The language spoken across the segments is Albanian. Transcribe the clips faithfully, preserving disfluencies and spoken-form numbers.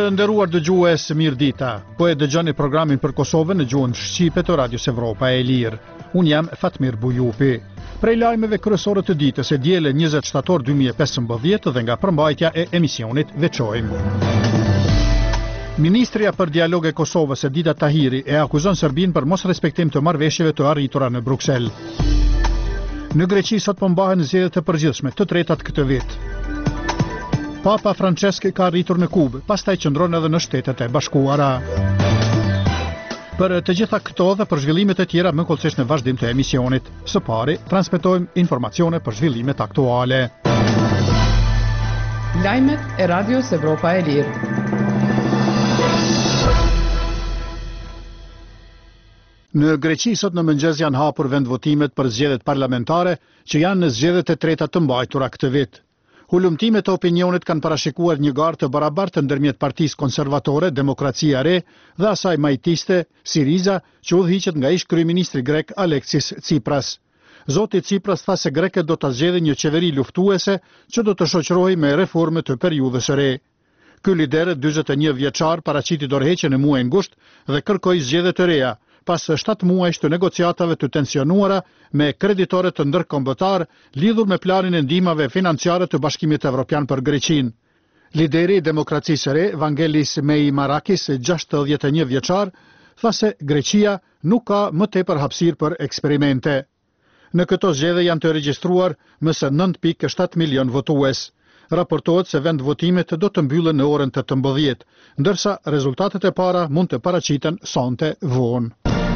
Të nderuar dëgjues, mirëdita. Po e dëgjoni programin për Kosovën në gjuhën shqipe të Radios Evropa e Lirë. Unë jam Fatmir Bujupi. Prej lajmeve kryesore të ditës e diele njëzet shtator dy mijë e pesëmbëdhjetë dhe nga përmbajtja e emisionit veçojmë. Ministria për dialog e Kosovës Edita Tahiri e akuzon Serbinë për mos respektim të marrëveshjeve të arritura në Bruksel. Në Greqi sot po mbahen zgjedhjet e përgjithshme të tretat këtë vit. Papa Francesc ka arritur në Kubë, pastaj qëndron edhe në Shtetet e Bashkuara. Për të gjitha këto dhe për zhvillimet e tjera më kollësisht në vazhdim të emisionit. Së pari, transmetojmë informacione për zhvillimet aktuale. Lajmet e Radios Evropa e Lirë. Në Greqi sot në mëngjes janë hapur vendvotimet për zgjedhjet parlamentare që janë në zgjedhjet e treta të mbajtura këtë vit. Hulumtimet e opinionit kanë parashikuar një garë të barabartë ndërmjet Partisë Konservatore, Demokracia e Re dhe asaj majtiste, Siriza, që udhëhiqet nga ish kryeministri grek Aleksis Tsipras. Zoti Tsipras tha se grekët do ta zgjedhin një qeveri luftuese që do të shoqërohej me reforme të periudhës së re. Ky lider dyzet e një vjeçar paraqiti dorëheqjen e muajin gusht dhe kërkoi zgjedhje të reja, pas shtatë muajsh të negociatave të tensionuara me kreditorët të ndërkombëtar lidhur me planin e ndihmave financiare të Bashkimit Evropian për Greqinë. Lideri i Demokracisë së Re, Vangelis Meimarakis, gjashtëdhjetë e një vjeçar, tha se Greqia nuk ka më tepër hapësirë për eksperimente. Në këto zgjedhje janë të regjistruar më së nëntë pikë shtatë milion votues. Raportohet se vendvotimet do të mbyllen në orën tetëmbëdhjetë, ndërsa rezultatet e para mund të paraqiten sonte vonë.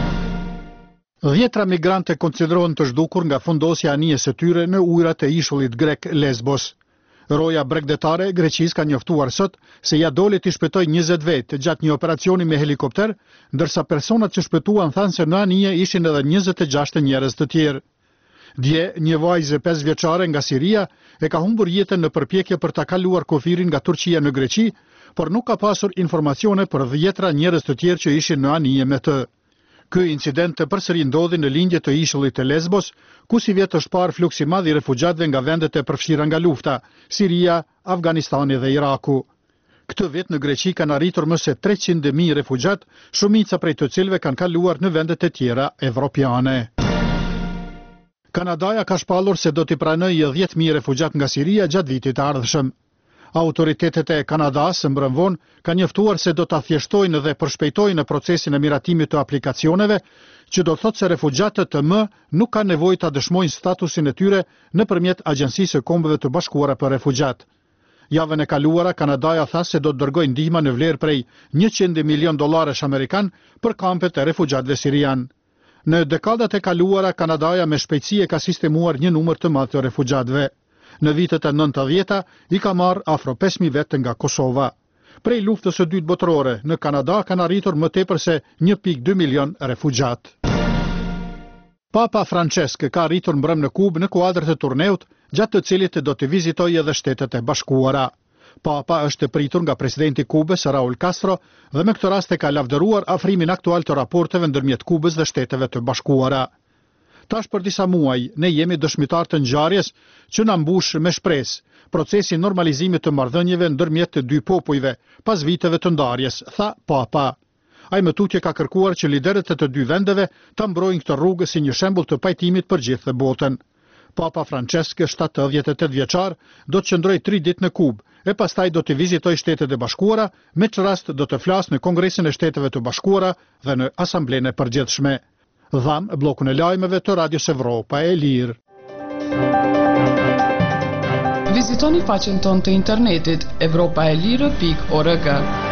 Dhjetra migrante konsiderohen të zhdukur nga fundosja e anijes së tyre në ujërat e ishullit grek Lesbos. Roja bregdetare e Greqisë ka njoftuar sot se ja doli të shpëtojë njëzet vetë gjatë një operacioni me helikopter, ndërsa personat që shpëtuan thanë se në anije ishin edhe njëzet e gjashtë njerëz të tjerë. Dje, një vajzë pesë vjeçare nga Siria e ka humbur jetën në përpjekje për ta kaluar kufirin nga Turqia në Greqi, por nuk ka pasur informacione për dhjetra njerëz të tjerë që ishin në anije me të. Ky incident të përsëri ndodhi në lindje të ishullit të Lesbos, ku si vjet është parë fluks i madh i refugjatëve nga vendet e përfshira nga lufta, Siria, Afganistani dhe Iraku. Këtë vit në Greqi kanë arritur më se treqind mijë refugjatë, shumica prej të cilëve kanë kaluar në vendet e tjera evropiane. Kanadaja ka shpallur se do t'i pranojë dhjetë mijë refugjatë nga Siria gjatë vitit të ardhshëm. Autoritetet e Kanadas së mbrëm vonë kanë njoftuar se do ta thjeshtojnë dhe përshpejtojnë në procesin e miratimit të aplikacioneve, që do thotë se refugjatët të më nuk kanë nevojë ta dëshmojnë statusin e tyre nëpërmjet Agjencisë së Kombeve të Bashkuara për Refugjatë. Javën e kaluara Kanadaja tha se do të dërgojë ndihmë në vlerë prej njëqind milion dollarësh amerikan për kampet e refugjatëve sirian. Në dekadat e kaluara Kanadaja me shpejtësi e ka sistemuar një numër të madh të refugjatëve. Në vitet e nëntëdhjeta i ka marrë afro pesë mijë vetë nga Kosova. Prej luftës së dytë botërore, në Kanada kanë arritur më tepër se një pikë dy milion refugjatë. Papa Francesc ka arritur mbrëm në Kubë në kuadër të turneut, gjatë të cilit do të vizitojë edhe Shtetet e Bashkuara. Papa është pritur nga presidenti i Kubës, Raul Castro, dhe me këtë rast e ka lavdëruar afrimin aktual të raporteve ndërmjet Kubës dhe Shteteve të Bashkuara. Tash për disa muaj, ne jemi dëshmitar të ngjarjes që na mbush me shpresë, procesi normalizimit të marrëdhënieve ndërmjet të dy popujve, pas viteve të ndarjes, tha Papa. Ai më tutje ka kërkuar që liderët e të dy vendeve ta mbrojnë këtë rrugë si një shembull të pajtimit për gjithë botën. Papa Francesc, shtatëdhjetë e tetë vjeçar, do të qëndrojë tri ditë në Kubë e pastaj do të vizitojë Shtetet e Bashkuara, me që rast do të flasë në Kongresin e Shteteve të Bashkuara dhe në Asamblenë e Përgjithshme. Dham bllokun e lajmeve të Radios Evropa e Lirë. Vizitoni faqen tonë të internetit evropaelire pikë org.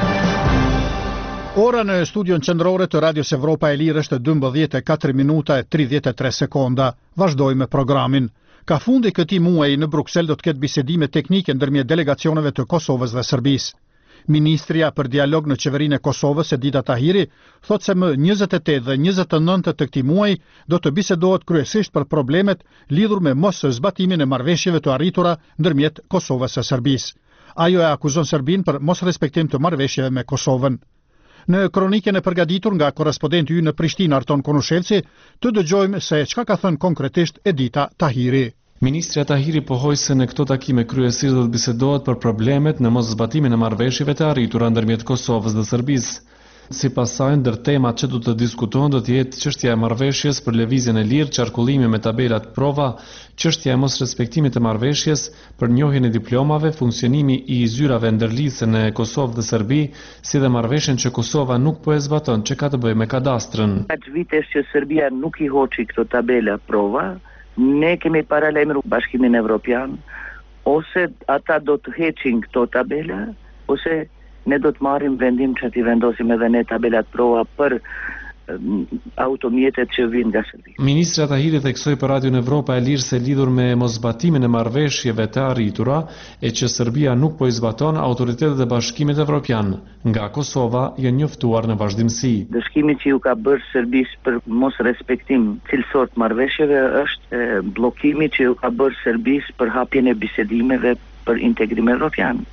Ora në studion qendrore të Radios Evropa e Lirë është dymbëdhjetë e katër minuta e tridhjetë e tre sekonda. Vazhdojmë me programin. Ka fundi këtij muaji në Bruksel do të ketë bisedime teknike ndërmjet delegacioneve të Kosovës dhe Serbisë. Ministria për dialog në qeverinë e Kosovës, Edita Tahiri, thotë se më njëzet e tetë dhe njëzet e nëntë të këtij muaji do të bisedohet kryesisht për problemet lidhur me mos zbatimin e marrëveshjeve të arritura ndërmjet Kosovës së Serbisë. Ajo e akuzon Serbinë për mos respektim të marrëveshjeve me Kosovën. Në kronikën e përgatitur nga korrespondenti ynë në Prishtinë, Arton Konushevci, të dëgjojmë se çka ka thënë konkretisht Edita Tahiri. Ministri Tahiri pohoi se në këto takime kryesisht do të bisedohet për problemet në moszbatimin e marrëveshjeve të arritura ndërmjet Kosovës dhe Serbisë. Sipas saj, ndër temat që do të diskutohen do të jetë çështja e marrëveshjes për lëvizjen e lirë, qarkullimi me tabelat prova, çështja e mosrespektimit të marrëveshjes për njohjen e diplomave, funksionimi i zyrave ndërlidhëse në Kosovë dhe Serbi, si dhe marrëveshjen që Kosova nuk po e zbaton, që ka të bëjë me kadastrën. Atë vitesh që Serbia nuk i hoqi këto tabela prova, ne kemi paralajmëruar Bashkimin Evropian, ose ata do të heqin këto tabela, ose ne do të marrim vendim që t'i vendosim edhe ne tabelat prova për um, automjetet që vinë nga Serbia. Ministri Tahiri theksoi për Radion Evropa e Lirë se lidhur me moszbatimin e marrëveshjeve të arritura e që Serbia nuk po i zbaton, autoritetet e Bashkimit Evropian nga Kosova janë njoftuar në vazhdimsi. Dëshkimi që ju ka bërë Serbisë për mos respektim cilësor të marrëveshjeve është e, bllokimi që ju ka bërë Serbisë për hapjen e bisedimeve për integrim evropian.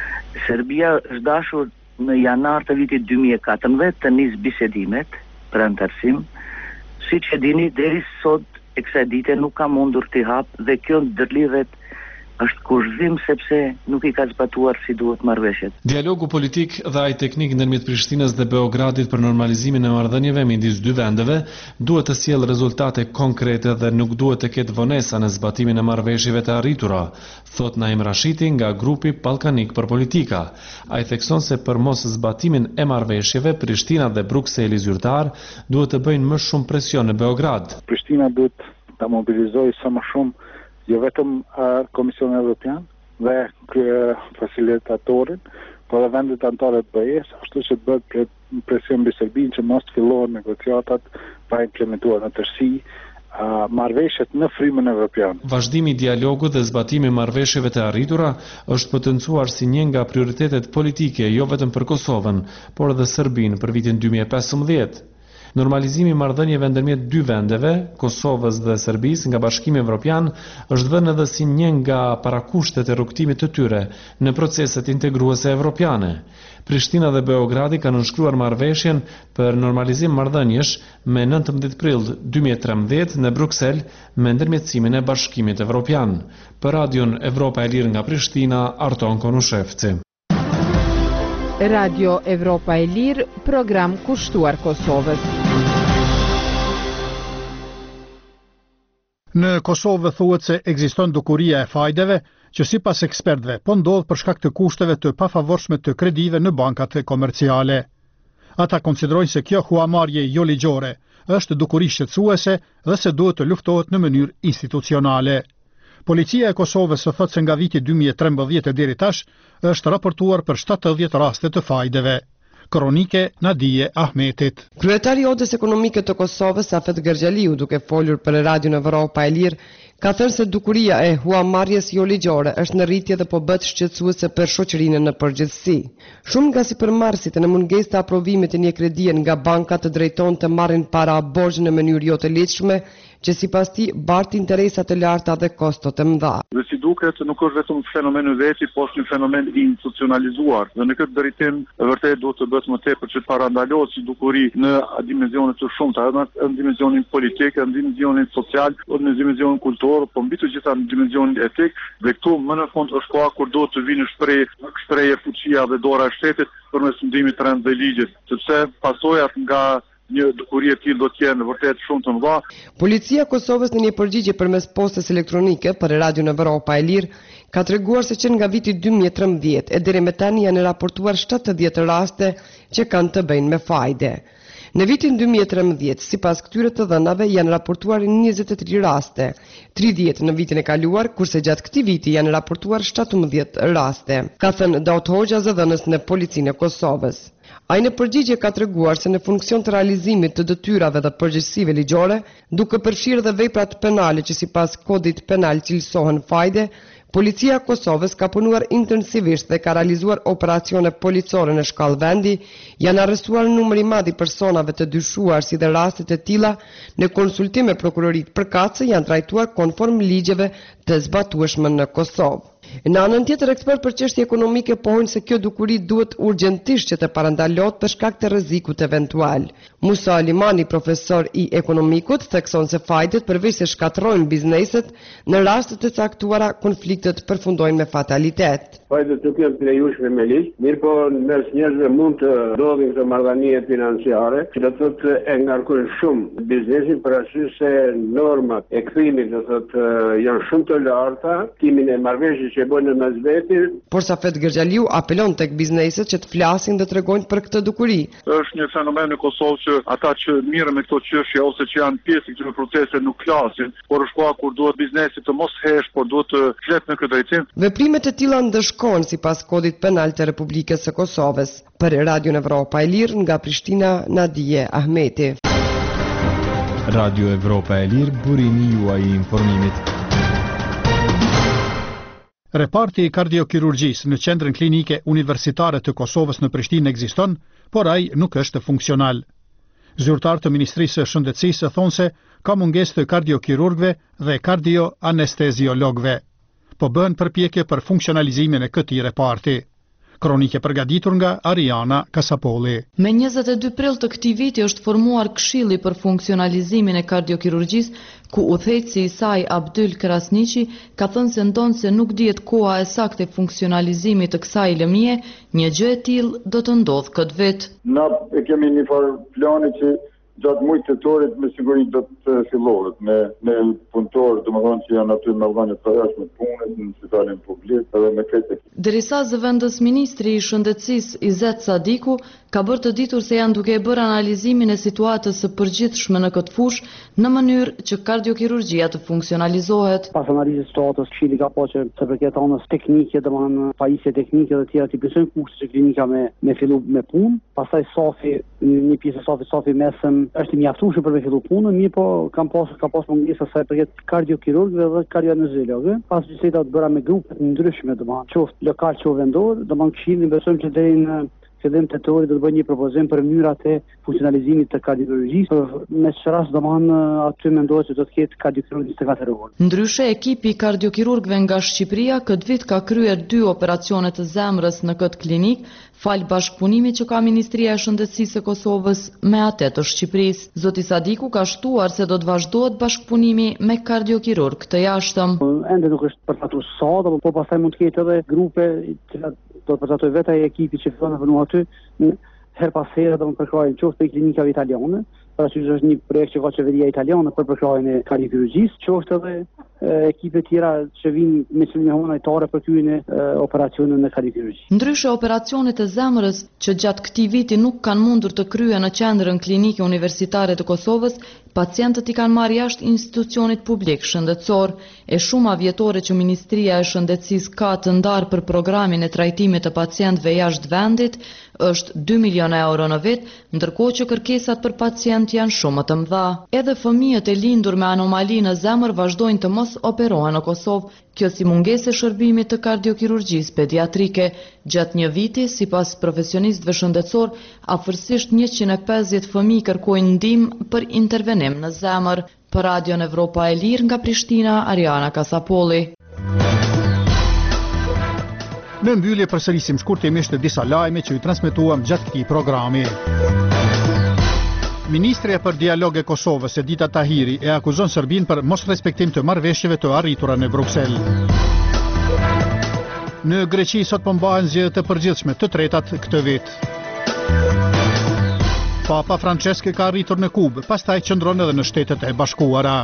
Serbia është dashur në janar të vitit dy mijë e katërmbëdhjetë të nis bisedimet për antarësim, siç e dini deri sot e kësaj dite nuk ka mundur t'i hap dhe kjo ndërlidhet është kurzim sepse nuk i ka zbatuar si duhet marrëveshjet. Dialogu politik dhe ai teknik ndërmjet Prishtinës dhe Beogradit për normalizimin e marrëdhënieve midis dy vendeve duhet të sjellë rezultate konkrete dhe nuk duhet të ketë vonesa në zbatimin e marrëveshjeve të arritura, thot Naim Rashiti nga grupi Ballkanik për Politika. Ai thekson se për mos zbatimin e marrëveshjeve, Prishtina dhe Brukseli zyrtar duhet të bëjnë më shumë presion në Beograd. Prishtina duhet ta mobilizojë sa më shumë jo vetëm uh, Komisionin Evropian dhe uh, facilitatorin, por edhe vendet anëtare të B E-s, ashtu që të bëhet presion mbi Serbinë që mos të fillohen negociatat pa implementuar në tërësi uh, marrëveshjet në frymën evropiane. Vazhdimi i dialogut dhe zbatimi i marrëveshjeve të arritura është potencuar si një nga prioritetet politike jo vetëm për Kosovën, por edhe Serbinë për vitin dy mijë e pesëmbëdhjetë. Normalizimi i marrëdhënieve ndërmjet dy vendeve, Kosovës dhe Serbisë nga Bashkimi Evropian, është vënë edhe si një nga parakushtet e rrugtimit të tyre në proceset integruese evropiane. Prishtina dhe Beogradi kanë nënshkruar marrëveshjen për normalizim marrëdhëniesh me nëntëmbëdhjetë prill dy mijë e trembëdhjetë në Bruksel me ndërmjetësimin e Bashkimit Evropian. Për Radion Evropa e Lirë nga Prishtina, Arton Konushevci. Radio Evropa e Lirë, program kushtuar Kosovës. Në Kosovë thuhet se ekziston dukuria e fajdeve që sipas ekspertëve po ndodh për shkak të kushteve të pafavorshme të kredive në bankat komerciale. Ata konsiderojnë se kjo huamarrje jo ligjore është dukuri shqetësuese dhe se duhet të luftohet në mënyrë institucionale. Policia e Kosovës thot se nga viti dy mijë e trembëdhjetë deri tash është raportuar për shtatëdhjetë raste të fajdeve. Kronike Nadije Ahmetit. Kryetari i Odës Ekonomike të Kosovës, Afet Gergjaliu, duke folur për Radion Evropa e Lirë, ka thënë se dukuria e huamarrjes jo ligjore është në rritje dhe po bëhet shqetësuese për shoqërinë në përgjithësi. Shumë nga sipërmarrësit në mungesë të aprovimit të një kredie nga bankat të drejton të marrin para borxh në mënyrë jo të lehtëshme, që sipas tij bart interesa të larta dhe kosto të mëdha. Dhe si duket nuk është vetëm fenomen i vetë, por është një fenomen i institucionalizuar. Dhe në këtë drejtim e vërtet duhet të bëhet më tepër që të parandalohet si dukuri në dimensione të shumta, edhe në dimensionin politik, në dimensionin social, edhe në dimensionin kulturor, por mbi të gjitha në dimensionin etik. Dhe këtu më në fund është koha kur duhet të vinë shprehje shprehje fuqia dhe dora e shtetit përmes ndihmit të rënd dhe ligjit, sepse pasojat nga një dukuri e tillë do të jenë vërtet shumë të mëdha. Policia e Kosovës në një përgjigje përmes postës elektronike për Radion Evropa e Lirë ka treguar se që nga viti dy mijë e trembëdhjetë e deri më tani janë raportuar shtatëdhjetë raste që kanë të bëjnë me fajde. Në vitin dy mijë e trembëdhjetë, sipas këtyre të dhënave, janë raportuar njëzet e tri raste, tridhjetë në vitin e kaluar, kurse gjatë këtij viti janë raportuar shtatëmbëdhjetë raste, ka thënë Daut Hoxha, zëdhënës në Policinë e Kosovës. Ai në përgjigje ka treguar se në funksion të realizimit të detyrave dhe përgjegjësive ligjore, duke përfshirë dhe veprat penale që sipas kodit penal cilësohen fajde, Policia e Kosovës ka punuar intensivisht dhe ka realizuar operacione policore në shkallë vendi, janë arrestuar numër i madh i personave të dyshuar si dhe rastet e tilla në konsultim me prokurorit përkatëse janë trajtuar konform ligjeve të zbatueshme në Kosovë. Në anën tjetër, ekspert për çështje ekonomike pohojnë se kjo dukuri duhet urgjentisht që të parandalohet për shkak të rrezikut eventual. Musa Alimani, profesor i ekonomikut, thekson se fajdet përveç se shkatërrojnë bizneset, në rastet e caktuara konfliktet përfundojnë me fatalitet. Fajdet nuk janë lejueshme me ligj, mirë po mes njerëzve mund të ndodhin këto marrëdhënie financiare, që do të thotë e ngarkojnë shumë biznesin për arsye se normat e kthimit do thotë janë shumë të larta, timin e marrëveshjes që bëjnë mes veti. Por Safet Gërxhaliu apelon tek bizneset që të flasin dhe të tregojnë për këtë dukuri. Është një fenomen në Kosovë që ata që mirën me këto çështje ose që janë pjesë këtyre proceseve nuk flasin, por është koha kur duhet biznesi të mos hesh, por duhet të flet në këtë drejtim. Veprimet e tilla ndëshkohen sipas kodit penal të Republikës së Kosovës. Për Radio Evropa e Lirë nga Prishtina, Nadije Ahmeti. Radio Evropa e Lirë, burimi juaj i informimit. Reparti i kardiokirurgjisë në qendrën klinike universitare të Kosovës në Prishtinë ekziston, por ai nuk është funksional. Zyrtar të Ministrisë së Shëndetësisë thonë se ka mungesë të kardiokirurgëve dhe kardioanesteziologëve, po bën përpjekje për funksionalizimin e këtij reparti. Kronike përgatitur nga Ariana Kasapolli. Me njëzet e dy prill të këtij viti është formuar Këshilli për funksionalizimin e kardiokirurgjisë, ku udhëheqësi i saj Abdyl Krasniqi ka thënë se ndonë se nuk dihet koha e saktë e funksionalizimit të kësaj lëmie, një gjë e tillë do të ndodhë këtë vit. Na e kemi një farë plani që gjatë mujtë tetorit me siguri do të fillohet me me punëtorë, domethënë që janë aty me vënë të jashtme punës në spitalin publik edhe me këtë. Derisa zëvendës ministri i Shëndetësisë Izet Sadiku ka bërë të ditur se janë duke bërë analizimin e situatës së përgjithshme në këtë fushë në mënyrë që kardiokirurgjia të funksionalizohet. Pas analizës statës, Këshilli ka pa që të përket anës teknike, domethënë pajisje teknike dhe tjera të besojnë kushtet që klinika me me fillu me punë, pastaj safi, një pjesë e safit, safi mesëm është i mjaftueshëm për me fillu punën, mirë po kam pas ka pas mungesë sa i përket kardiokirurgëve dhe kardioanesteziologëve, pas biseda të bëra me grupe të ndryshme, domethënë qoftë lokal, qoftë vendor, domethënë Këshilli besojmë që deri në fillim tetorit do të bëjë një propozim për mënyrat e funksionalizimit të kardiokirurgjisë. Me çfarë rast domethënë aty mendohet se do të ketë kardiokirurgji të katëruar. Ndryshe, ekipi i kardiokirurgëve nga Shqipëria këtë vit ka kryer dy operacione të zemrës në këtë klinik, fal bashkëpunimit që ka Ministria e Shëndetësisë e Kosovës me atë të Shqipërisë. Zoti Sadiku ka shtuar se do të vazhdohet bashkëpunimi me kardiokirurg të jashtëm. Ende nuk është përcaktuar sa, por pastaj mund të ketë edhe grupe që do të përcaktojë vetë ai ekipi që fillon të punojë aty, her pas here do të përkrajnë qoftë për klinikave italiane, pra që është një projekt që ka qeveria italiane për përkrajnë e kardiokirurgjisë, qoftë edhe ekipe tjera që vinë me qëllime humanitare për kryen e operacione në kardiokirurgji. Ndryshe, operacionet e zemrës që gjatë këtij viti nuk kanë mundur të kryen në qendrën klinike universitare të Kosovës, pacientët i kanë marrë jashtë institucionit publik shëndetësor. E shuma vjetore që Ministria e Shëndetësisë ka të ndarë për programin e trajtimit të pacientëve jashtë vendit është dy milion euro në vit, ndërkohë që kërkesat për pacient janë shumë të mëdha. Edhe fëmijët e lindur me anomali në zemër vazhdojnë të mos operohen në Kosovë, kjo si mungesë e shërbimit të kardiokirurgjisë pediatrike. Gjatë një viti, sipas profesionistëve shëndetësor, afërsisht njëqind e pesëdhjetë fëmijë kërkojnë ndihmë për intervenim në zemër. Për Radion Evropa e Lirë nga Prishtina, Ariana Kasapolli. Në mbyllje përsërisim shkurtimisht disa lajme që ju transmetuam gjatë këtij programi. Ministrja për dialog e Kosovës Edita Tahiri e akuzon Serbinë për mos respektim të marrëveshjeve të arritura në Bruksel. Në Greqi sot po mbahen zgjedhjet e përgjithshme të tretat këtë vit. Papa Francesc ka arritur në Kubë, pastaj qëndron edhe në Shtetet e Bashkuara.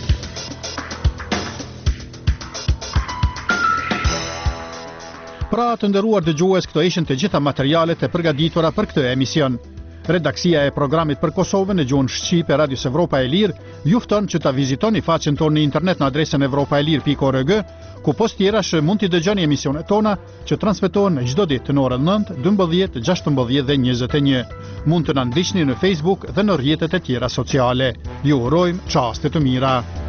Pra të nderuar dëgjues, këto ishin të gjitha materialet e përgatitura për këtë emision. Redaksia e programit për Kosovën në gjuhën shqipe Radios Evropa e Lirë ju fton që ta vizitoni faqen tonë në internet në adresën evropaelir pikë org, ku post tjerash mund t'i dëgjoni emisionet tona që transmetohen çdo ditë në orën nëntë, dymbëdhjetë, gjashtëmbëdhjetë dhe njëzet e një. Mund të na ndiqni në Facebook dhe në rrjetet e tjera sociale. Ju urojmë çaste të mira.